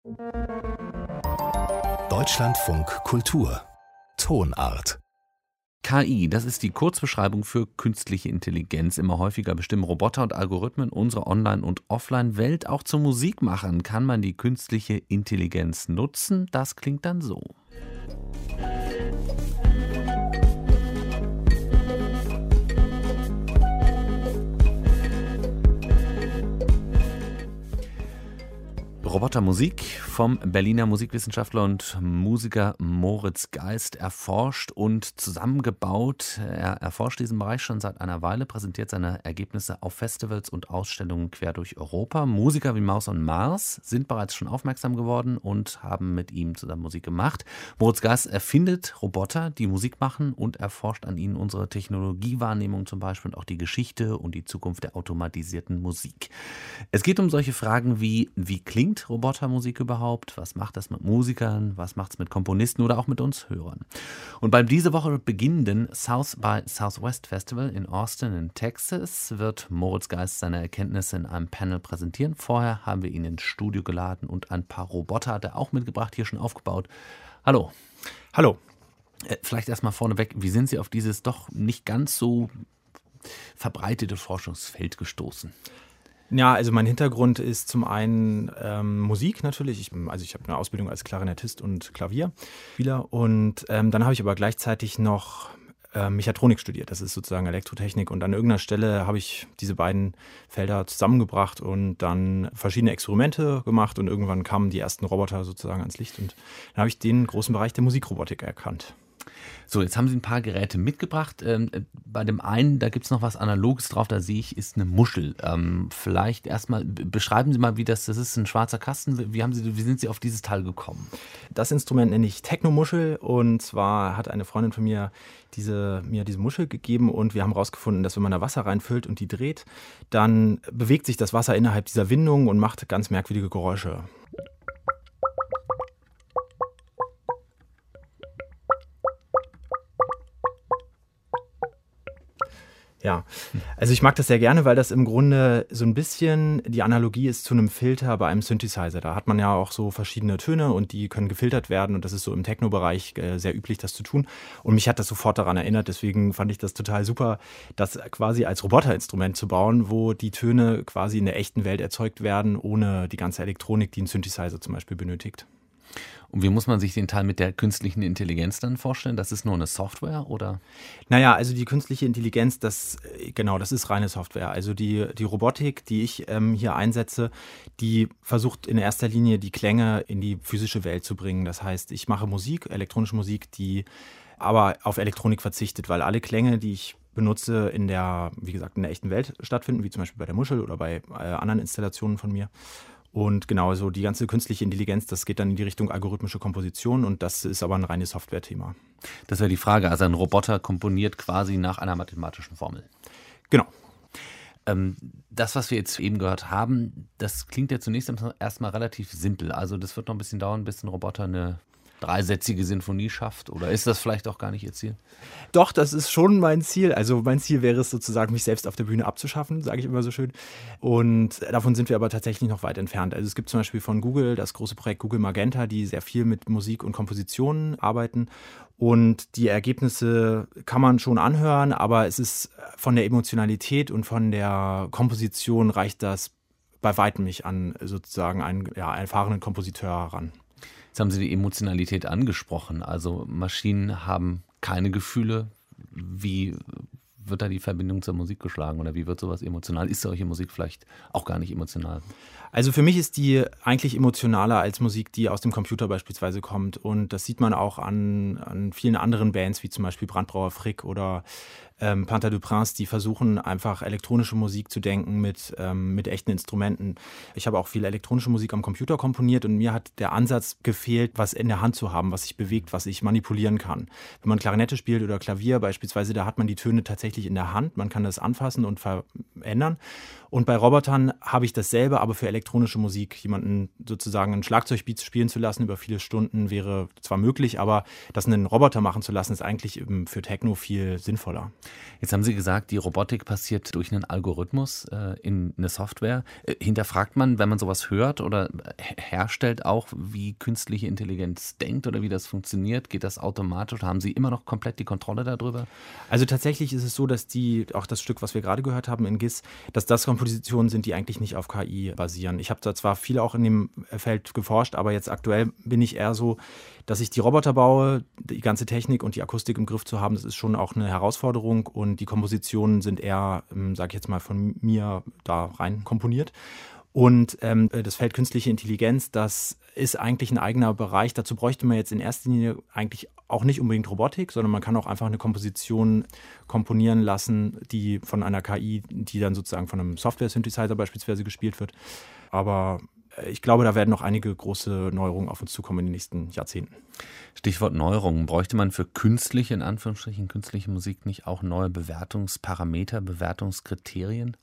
Deutschlandfunk Kultur Tonart. KI, das ist die Kurzbeschreibung für künstliche Intelligenz. Immer häufiger bestimmen Roboter und Algorithmen unsere Online- und Offline-Welt. Auch zum Musikmachen kann man die künstliche Intelligenz nutzen. Das klingt dann so. Robotermusik vom Berliner Musikwissenschaftler und Musiker Moritz Geist erforscht und zusammengebaut. Er erforscht diesen Bereich schon seit einer Weile, präsentiert seine Ergebnisse auf Festivals und Ausstellungen quer durch Europa. Musiker wie Maus und Mars sind bereits schon aufmerksam geworden und haben mit ihm zusammen Musik gemacht. Moritz Geist erfindet Roboter, die Musik machen, und erforscht an ihnen unsere Technologiewahrnehmung zum Beispiel und auch die Geschichte und die Zukunft der automatisierten Musik. Es geht um solche Fragen wie klingt Robotermusik überhaupt? Was macht das mit Musikern? Was macht es mit Komponisten oder auch mit uns Hörern? Und beim diese Woche beginnenden South by Southwest Festival in Austin in Texas wird Moritz Geist seine Erkenntnisse in einem Panel präsentieren. Vorher haben wir ihn ins Studio geladen und ein paar Roboter hat er auch mitgebracht, hier schon aufgebaut. Hallo. Hallo. Vielleicht erstmal vorneweg, wie sind Sie auf dieses doch nicht ganz so verbreitete Forschungsfeld gestoßen? Ja, also mein Hintergrund ist zum einen Musik natürlich. Ich habe eine Ausbildung als Klarinettist und Klavierspieler. Und dann habe ich aber gleichzeitig noch Mechatronik studiert. Das ist sozusagen Elektrotechnik. Und an irgendeiner Stelle habe ich diese beiden Felder zusammengebracht und dann verschiedene Experimente gemacht. Und irgendwann kamen die ersten Roboter sozusagen ans Licht. Und dann habe ich den großen Bereich der Musikrobotik erkannt. So, jetzt haben Sie ein paar Geräte mitgebracht. Bei dem einen, da gibt es noch was Analoges drauf, da sehe ich, ist eine Muschel. Vielleicht erstmal, beschreiben Sie mal, wie das ist ein schwarzer Kasten. Wie sind Sie auf dieses Teil gekommen? Das Instrument nenne ich Technomuschel, und zwar hat eine Freundin von mir mir diese Muschel gegeben, und wir haben herausgefunden, dass wenn man da Wasser reinfüllt und die dreht, dann bewegt sich das Wasser innerhalb dieser Windung und macht ganz merkwürdige Geräusche. Ja, also ich mag das sehr gerne, weil das im Grunde so ein bisschen die Analogie ist zu einem Filter bei einem Synthesizer. Da hat man ja auch so verschiedene Töne und die können gefiltert werden, und das ist so im Techno-Bereich sehr üblich, das zu tun. Und mich hat das sofort daran erinnert, deswegen fand ich das total super, das quasi als Roboterinstrument zu bauen, wo die Töne quasi in der echten Welt erzeugt werden, ohne die ganze Elektronik, die ein Synthesizer zum Beispiel benötigt. Und wie muss man sich den Teil mit der künstlichen Intelligenz dann vorstellen? Das ist nur eine Software, oder? Naja, also die künstliche Intelligenz, das ist reine Software. Also die Robotik, die ich hier einsetze, die versucht in erster Linie die Klänge in die physische Welt zu bringen. Das heißt, ich mache Musik, elektronische Musik, die aber auf Elektronik verzichtet, weil alle Klänge, die ich benutze, in der echten Welt stattfinden, wie zum Beispiel bei der Muschel oder bei anderen Installationen von mir. Und genauso die ganze künstliche Intelligenz, das geht dann in die Richtung algorithmische Komposition, und das ist aber ein reines Software-Thema. Das wäre die Frage. Also ein Roboter komponiert quasi nach einer mathematischen Formel. Genau. Das, was wir jetzt eben gehört haben, das klingt ja zunächst erstmal relativ simpel. Also das wird noch ein bisschen dauern, bis ein Roboter eine dreisätzige Sinfonie schafft? Oder ist das vielleicht auch gar nicht Ihr Ziel? Doch, das ist schon mein Ziel. Also mein Ziel wäre es sozusagen, mich selbst auf der Bühne abzuschaffen, sage ich immer so schön. Und davon sind wir aber tatsächlich noch weit entfernt. Also es gibt zum Beispiel von Google das große Projekt Google Magenta, die sehr viel mit Musik und Kompositionen arbeiten. Und die Ergebnisse kann man schon anhören, aber es ist von der Emotionalität und von der Komposition reicht das bei weitem nicht an sozusagen einen erfahrenen Kompositeur heran. Jetzt haben Sie die Emotionalität angesprochen. Also Maschinen haben keine Gefühle. Wie wird da die Verbindung zur Musik geschlagen oder wie wird sowas emotional? Ist solche Musik vielleicht auch gar nicht emotional? Also für mich ist die eigentlich emotionaler als Musik, die aus dem Computer beispielsweise kommt. Und das sieht man auch an vielen anderen Bands, wie zum Beispiel Brandbrauer Frick oder Panther du Prince, die versuchen einfach elektronische Musik zu denken mit echten Instrumenten. Ich habe auch viel elektronische Musik am Computer komponiert und mir hat der Ansatz gefehlt, was in der Hand zu haben, was sich bewegt, was ich manipulieren kann. Wenn man Klarinette spielt oder Klavier beispielsweise, da hat man die Töne tatsächlich in der Hand, man kann das anfassen und verändern. Und bei Robotern habe ich dasselbe, aber für elektronische Musik. Jemanden sozusagen ein Schlagzeugbeat spielen zu lassen über viele Stunden wäre zwar möglich, aber das einen Roboter machen zu lassen, ist eigentlich für Techno viel sinnvoller. Jetzt haben Sie gesagt, die Robotik passiert durch einen Algorithmus in eine Software. Hinterfragt man, wenn man sowas hört oder herstellt, auch, wie künstliche Intelligenz denkt oder wie das funktioniert? Geht das automatisch? Haben Sie immer noch komplett die Kontrolle darüber? Also tatsächlich ist es so, dass auch das Stück, was wir gerade gehört haben in GIS, dass das Kompositionen sind, die eigentlich nicht auf KI basieren. Ich habe da zwar viel auch in dem Feld geforscht, aber jetzt aktuell bin ich eher so, dass ich die Roboter baue, die ganze Technik und die Akustik im Griff zu haben, das ist schon auch eine Herausforderung und die Kompositionen sind eher, sage ich jetzt mal, von mir da rein komponiert. Und das Feld künstliche Intelligenz, das ist eigentlich ein eigener Bereich. Dazu bräuchte man jetzt in erster Linie eigentlich auch nicht unbedingt Robotik, sondern man kann auch einfach eine Komposition komponieren lassen, die von einer KI, die dann sozusagen von einem Software-Synthesizer beispielsweise gespielt wird. Aber ich glaube, da werden noch einige große Neuerungen auf uns zukommen in den nächsten Jahrzehnten. Stichwort Neuerungen. Bräuchte man für künstliche, in Anführungsstrichen, künstliche Musik nicht auch neue Bewertungsparameter, Bewertungskriterien?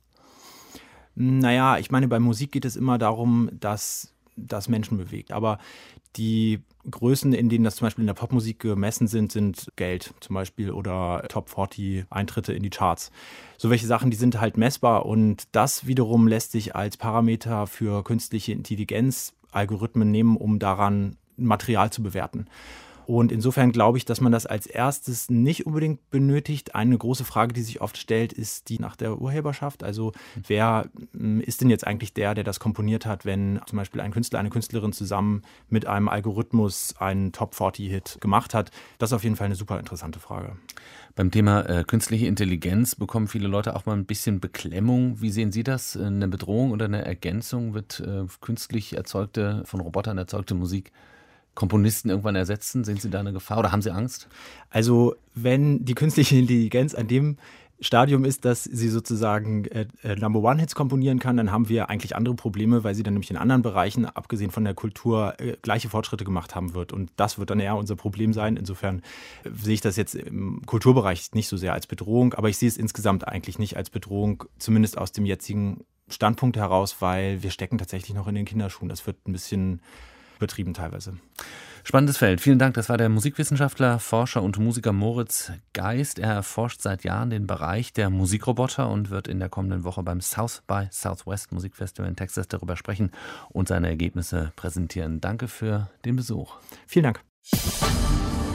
Naja, ich meine, bei Musik geht es immer darum, dass das Menschen bewegt. Aber die Größen, in denen das zum Beispiel in der Popmusik gemessen sind Geld zum Beispiel oder Top 40 Eintritte in die Charts. So welche Sachen, die sind halt messbar und das wiederum lässt sich als Parameter für künstliche Intelligenz Algorithmen nehmen, um daran Material zu bewerten. Und insofern glaube ich, dass man das als erstes nicht unbedingt benötigt. Eine große Frage, die sich oft stellt, ist die nach der Urheberschaft. Also wer ist denn jetzt eigentlich der das komponiert hat, wenn zum Beispiel ein Künstler, eine Künstlerin zusammen mit einem Algorithmus einen Top-40-Hit gemacht hat? Das ist auf jeden Fall eine super interessante Frage. Beim Thema künstliche Intelligenz bekommen viele Leute auch mal ein bisschen Beklemmung. Wie sehen Sie das? Eine Bedrohung oder eine Ergänzung? Wird künstlich erzeugte, von Robotern erzeugte Musik Komponisten irgendwann ersetzen? Sehen Sie da eine Gefahr oder haben Sie Angst? Also wenn die künstliche Intelligenz an dem Stadium ist, dass sie sozusagen Number-One-Hits komponieren kann, dann haben wir eigentlich andere Probleme, weil sie dann nämlich in anderen Bereichen, abgesehen von der Kultur, gleiche Fortschritte gemacht haben wird. Und das wird dann eher unser Problem sein. Insofern sehe ich das jetzt im Kulturbereich nicht so sehr als Bedrohung, aber ich sehe es insgesamt eigentlich nicht als Bedrohung, zumindest aus dem jetzigen Standpunkt heraus, weil wir stecken tatsächlich noch in den Kinderschuhen. Das wird ein bisschen übertrieben teilweise. Spannendes Feld. Vielen Dank. Das war der Musikwissenschaftler, Forscher und Musiker Moritz Geist. Er erforscht seit Jahren den Bereich der Musikroboter und wird in der kommenden Woche beim South by Southwest Musikfestival in Texas darüber sprechen und seine Ergebnisse präsentieren. Danke für den Besuch. Vielen Dank.